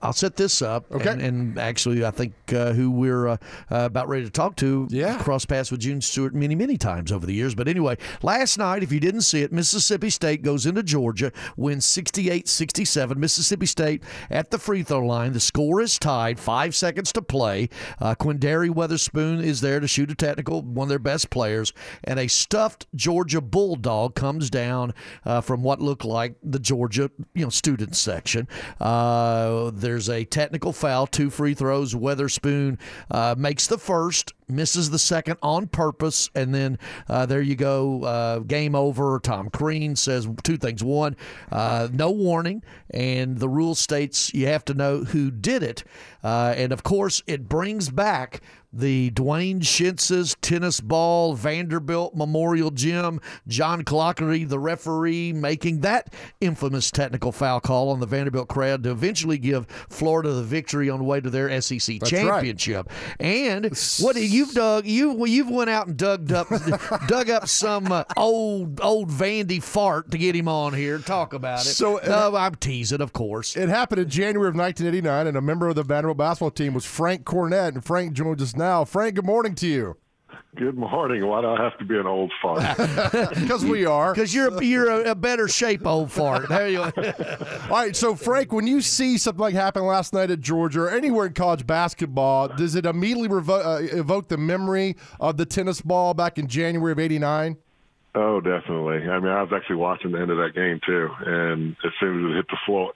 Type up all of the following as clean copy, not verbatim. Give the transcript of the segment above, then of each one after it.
I'll set this up. Okay. And actually, I think who we're about ready to talk to crossed paths with June Stewart many, many times over the years. But anyway, last night, if you didn't see it, Mississippi State goes into Georgia, wins 68-67. Mississippi State at the free throw line. The score is tied, 5 seconds to play. Quindary Weatherspoon is there to shoot a technical, one of their best players. And a stuffed Georgia Bulldog comes down from what looked like the Georgia student section. There's a technical foul, 2 free throws. Weatherspoon makes the first, misses the second on purpose, and then there you go, game over. Tom Crean says 2 things. One, no warning, and the rule states you have to know who did it. And, of course, it brings back the Dwayne Shintz's tennis ball, Vanderbilt Memorial Gym, John Clockery, the referee, making that infamous technical foul call on the Vanderbilt crowd to eventually give Florida the victory on the way to their SEC championship. Right. And what you've dug, you've went out and dug up some old Vandy fart to get him on here. Talk about it. So I'm teasing, of course. It happened in January of 1989, and a member of the Vanderbilt basketball team was Frank Cornett, and Frank joins us now. Frank, good morning to you. Good morning. Why do I have to be an old fart? Because we are. Because you're a better shape old fart. There you go. All right, so Frank, when you see something like happened last night at Georgia or anywhere in college basketball, does it immediately evoke the memory of the tennis ball back in January of '89? Oh, definitely. I mean, I was actually watching the end of that game too, and as soon as it hit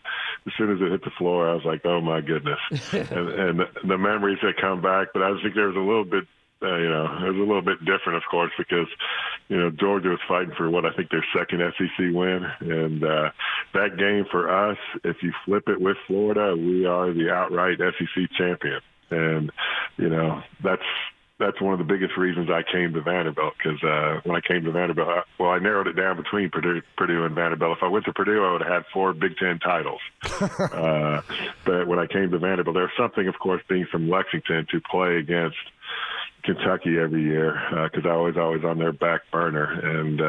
the floor, I was like, "Oh my goodness!" and the memories that come back. But I think there was a little bit, it was a little bit different, of course, because Georgia was fighting for what I think their second SEC win, and that game for us, if you flip it with Florida, we are the outright SEC champion, and that's one of the biggest reasons I came to Vanderbilt, because when I came to Vanderbilt, I narrowed it down between Purdue and Vanderbilt. If I went to Purdue, I would have had 4 Big Ten titles. But when I came to Vanderbilt, there's something, of course, being from Lexington, to play against Kentucky every year, because I was always on their back burner. And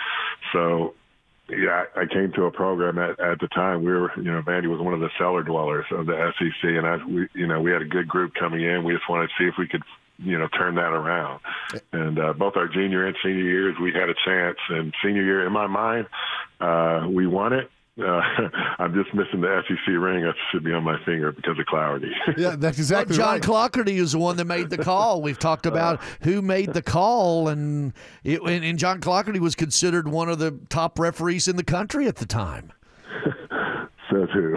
I came to a program at the time. We were, Vandy was one of the cellar dwellers of the SEC, and we had a good group coming in. We just wanted to see if we could turn that around. And both our junior and senior years, we had a chance. And senior year, in my mind, we won it. I'm just missing the SEC ring. That should be on my finger because of Clarity. Yeah, that's exactly John right. Clockery is the one that made the call. We've talked about who made the call, and John Clockery was considered one of the top referees in the country at the time. Says who?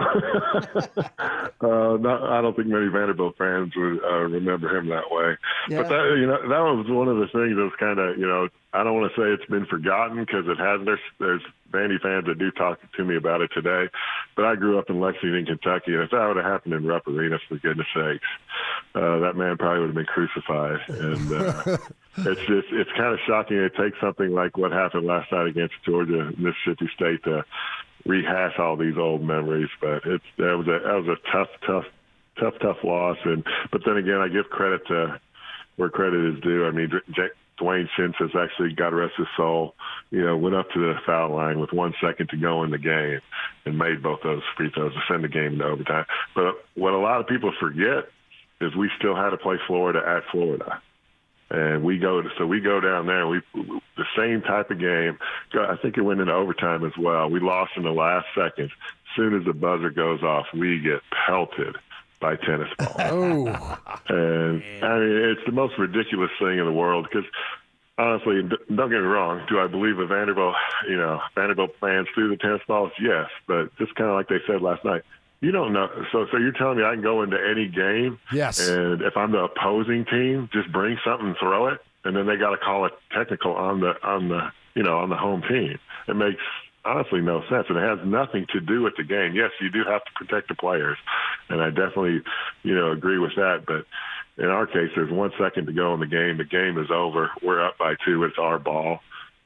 I don't think many Vanderbilt fans would remember him that way. Yeah. But that was one of the things that was kind of, I don't want to say it's been forgotten, because it hasn't. There's Vandy fans that do talk to me about it today. But I grew up in Lexington, Kentucky, and if that would have happened in Rupp Arena, for goodness sakes, that man probably would have been crucified. And it's kind of shocking. It takes something like what happened last night against Georgia, Mississippi State, to rehash all these old memories, but that was a tough loss. But then again, I give credit to where credit is due. I mean, Dwayne Shintz has actually, God rest his soul, went up to the foul line with 1 second to go in the game and made both those free throws to send the game into overtime. But what a lot of people forget is we still had to play Florida at Florida. And we go down there. The same type of game. I think it went into overtime as well. We lost in the last second. As soon as the buzzer goes off, we get pelted by tennis balls. Oh, and I mean, it's the most ridiculous thing in the world. Because honestly, don't get me wrong. Do I believe that Vanderbilt fans threw the tennis balls? Yes, but just kind of like they said last night. You don't know. So you're telling me I can go into any game, yes, and if I'm the opposing team, just bring something and throw it, and then they got to call it technical on the home team. It makes honestly no sense, and it has nothing to do with the game. Yes, you do have to protect the players, and I definitely agree with that. But in our case, there's 1 second to go in the game. The game is over. We're up by 2. It's our ball.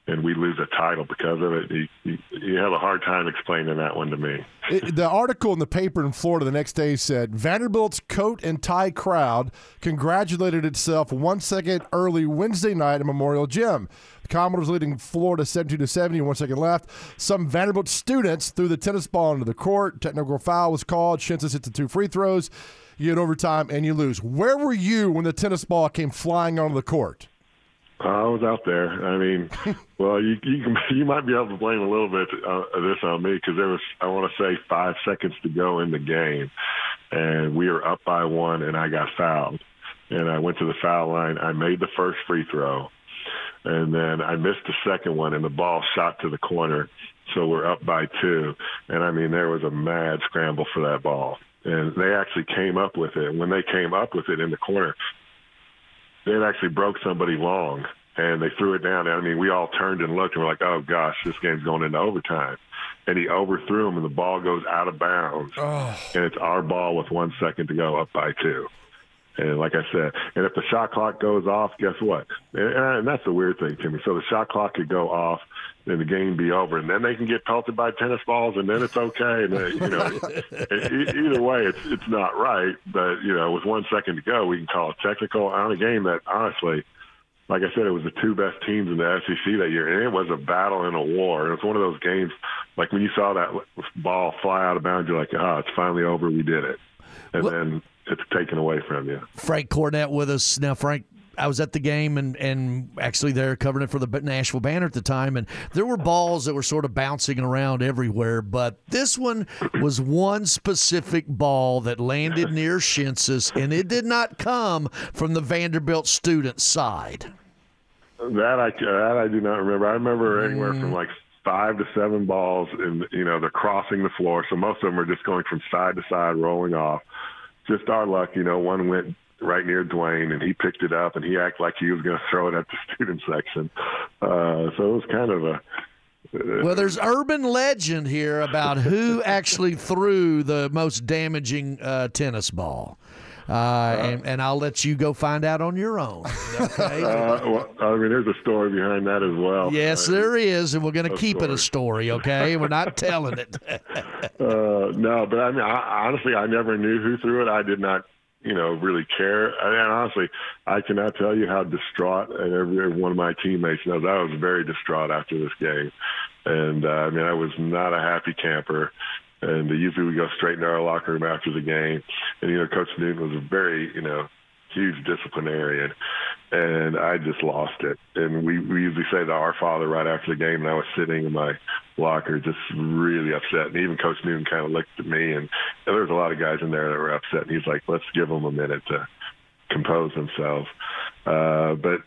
and we lose a title because of it. You have a hard time explaining that one to me. The article in the paper in Florida the next day said, Vanderbilt's coat and tie crowd congratulated itself 1 second early Wednesday night at Memorial Gym. The Commodores leading Florida 17-70, 1 second left. Some Vanderbilt students threw the tennis ball into the court. Technical foul was called. Shinsis hits the 2 free throws. You get overtime, and you lose. Where were you when the tennis ball came flying onto the court? I was out there. I mean, well, you might be able to blame a little bit of this on me because there was, I want to say, 5 seconds to go in the game, and we were up by 1, and I got fouled. And I went to the foul line. I made the first free throw, and then I missed the second one, and the ball shot to the corner. So we're up by 2. And, I mean, there was a mad scramble for that ball. And they actually came up with it. And when they came up with it in the corner, they had actually broke somebody long, and they threw it down. I mean, we all turned and looked, and we're like, oh, gosh, this game's going into overtime. And he overthrew him, and the ball goes out of bounds. Oh. And it's our ball with 1 second to go, up by 2. And like I said, and if the shot clock goes off, guess what? And that's the weird thing, Timmy. So the shot clock could go off, and the game be over, and then they can get pelted by tennis balls, and then it's okay. And either way, it's not right. But with 1 second to go, we can call it technical on a game that honestly, like I said, it was the 2 best teams in the SEC that year, and it was a battle and a war. And it's one of those games, like when you saw that ball fly out of bounds, you're like, it's finally over. We did it, and then it's taken away from you. Frank Cornett with us now. Frank, I was at the game and actually there covering it for the Nashville Banner at the time, and there were balls that were sort of bouncing around everywhere, but this one was one specific ball that landed near Shinsis, and it did not come from the Vanderbilt student side. That I do not remember. I remember anywhere from like 5 to 7 balls, and they're crossing the floor, so most of them are just going from side to side, rolling off. Just our luck, one went right near Dwayne, and he picked it up, and he acted like he was going to throw it at the student section. So it was kind of a well, there's urban legend here about who actually threw the most damaging tennis ball. And I'll let you go find out on your own. Okay? Well, I mean, there's a story behind that as well. Yes, there is, and we're going to keep it a story, okay? We're not telling it. No, but I mean, honestly, I never knew who threw it. I did not, really care. And honestly, I cannot tell you how distraught, and every one of my teammates knows I was very distraught after this game. And, I mean, I was not a happy camper. And usually we go straight into our locker room after the game. And, Coach Newton was a very, huge disciplinarian. And I just lost it. And we usually say the Our Father right after the game, and I was sitting in my locker just really upset. And even Coach Newton kind of looked at me, and there was a lot of guys in there that were upset. And he's like, let's give them a minute to compose themselves. But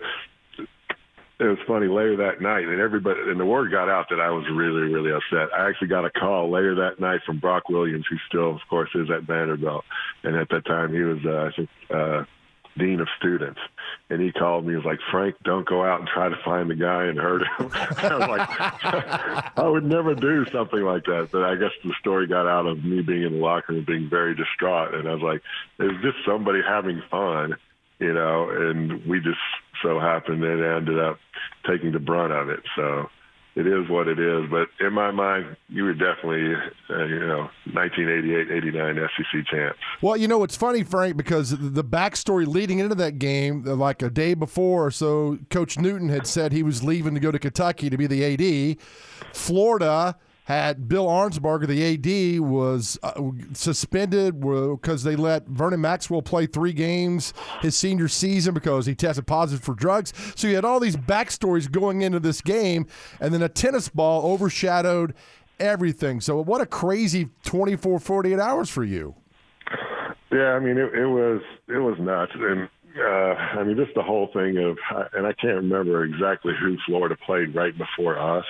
it was funny later that night, and the word got out that I was really, really upset. I actually got a call later that night from Brock Williams, who still, of course, is at Vanderbilt. And at that time, he was, dean of students. And he called me. He was like, Frank, don't go out and try to find the guy and hurt him. I was like, I would never do something like that. But I guess the story got out of me being in the locker room, being very distraught. And I was like, it was just somebody having fun, and we just so happened that it ended up taking the brunt of it. So it is what it is. But in my mind, you were definitely, 1988, 89 SEC champs. Well, it's funny, Frank, because the backstory leading into that game, like a day before or so, Coach Newton had said he was leaving to go to Kentucky to be the AD. Florida had Bill Arnsberger, the AD, was suspended because they let Vernon Maxwell play 3 games his senior season because he tested positive for drugs. So you had all these backstories going into this game, and then a tennis ball overshadowed everything. So what a crazy 24, 48 hours for you. Yeah, I mean, it was nuts. And, I mean, just the whole thing of – and I can't remember exactly who Florida played right before us.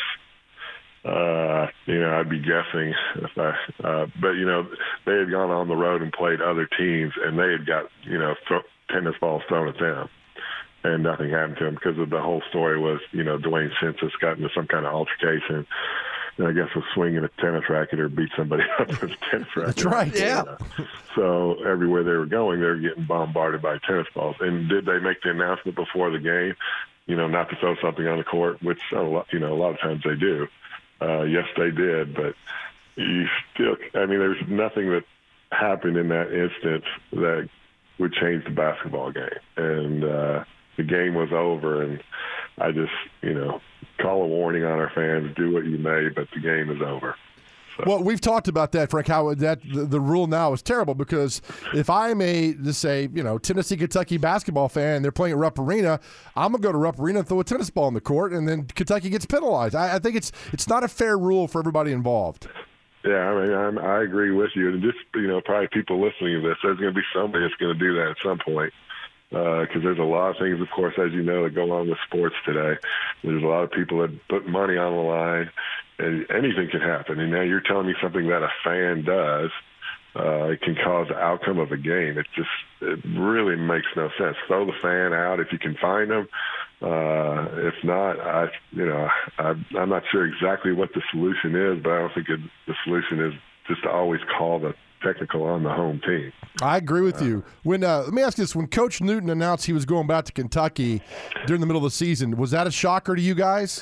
I'd be guessing if but they had gone on the road and played other teams, and they had got, tennis balls thrown at them, and nothing happened to them because of the whole story was, Dwayne Shinsis got into some kind of altercation, and I guess was swinging a tennis racket or beat somebody up with a tennis racket. That's right, yeah. So everywhere they were going, they were getting bombarded by tennis balls. And did they make the announcement before the game? not to throw something on the court, which a lot of times they do. Yes, they did, but you still, there's nothing that happened in that instance that would change the basketball game. And the game was over, and I just, call a warning on our fans, do what you may, but the game is over. So. Well, we've talked about that, Frank, how the rule now is terrible, because if I'm Tennessee, Kentucky basketball fan, and they're playing at Rupp Arena, I'm going to go to Rupp Arena and throw a tennis ball in the court, and then Kentucky gets penalized. I think it's not a fair rule for everybody involved. Yeah, I agree with you. And just, probably people listening to this, there's going to be somebody that's going to do that at some point. Because there's a lot of things, of course, as you know, that go on with sports today. There's a lot of people that put money on the line, and anything can happen. And now you're telling me something that a fan does, it can cause the outcome of a game. It really makes no sense. Throw the fan out if you can find them. If not, I'm not sure exactly what the solution is, but I don't think the solution is just to always call the technical on the home team. I agree with you. When let me ask you this: when Coach Newton announced he was going back to Kentucky during the middle of the season, was that a shocker to you guys?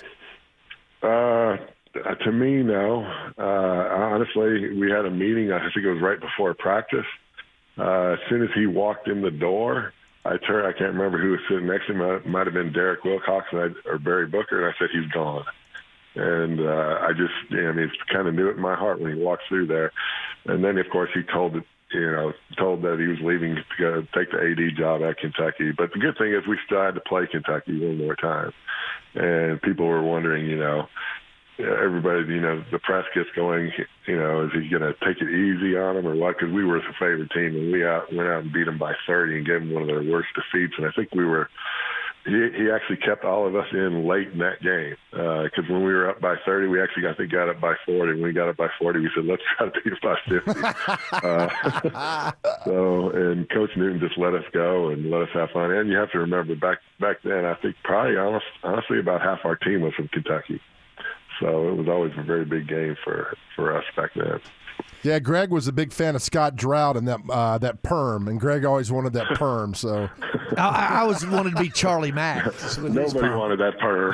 To me, no. Honestly, we had a meeting. I think it was right before practice. As soon as he walked in the door, I can't remember who was sitting next to him. It might have been Derek Wilcox or Barry Booker, and I said, he's gone. And I just, kind of knew it in my heart when he walked through there. And then, of course, he told that he was leaving to go take the AD job at Kentucky. But the good thing is we still had to play Kentucky one more time. And people were wondering, everybody, the press gets going, is he going to take it easy on them or what? Because we were the favorite team, and we went out and beat them by 30 and gave them one of their worst defeats. And I think he actually kept all of us in late in that game, because when we were up by 30, we actually got up by 40. When we got up by 40, we said, let's try to beat it by 50. And Coach Newton just let us go and let us have fun. And you have to remember, back then, I think probably honestly about half our team was from Kentucky. So it was always a very big game for us back then. Yeah, Greg was a big fan of Scott Drought and that perm, and Greg always wanted that perm. So I always wanted to be Charlie Mack. Nobody wanted that perm.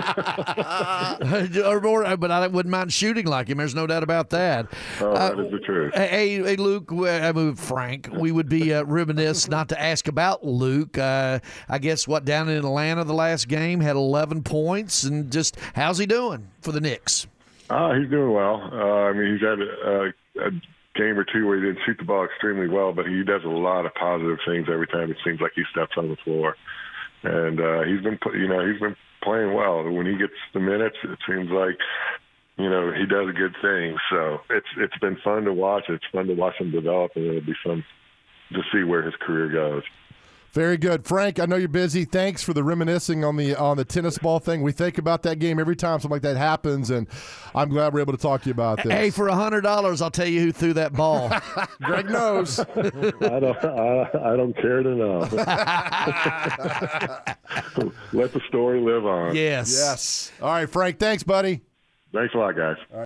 But I wouldn't mind shooting like him. There's no doubt about that. Oh, that is the truth. Hey, Luke, Frank, we would be remiss not to ask about Luke. I guess down in Atlanta the last game, had 11 points, and just how's he doing for the Knicks? He's doing well. He's had a game or two where he didn't shoot the ball extremely well, but he does a lot of positive things every time it seems like he steps on the floor. And he's been playing well. When he gets the minutes, it seems like he does a good thing. So it's been fun to watch. It's fun to watch him develop, and it'll be fun to see where his career goes. Very good. Frank, I know you're busy. Thanks for the reminiscing on the tennis ball thing. We think about that game every time something like that happens, and I'm glad we're able to talk to you about this. Hey, for $100, I'll tell you who threw that ball. Greg knows. I don't care to know. Let the story live on. Yes. Yes. All right, Frank, thanks, buddy. Thanks a lot, guys.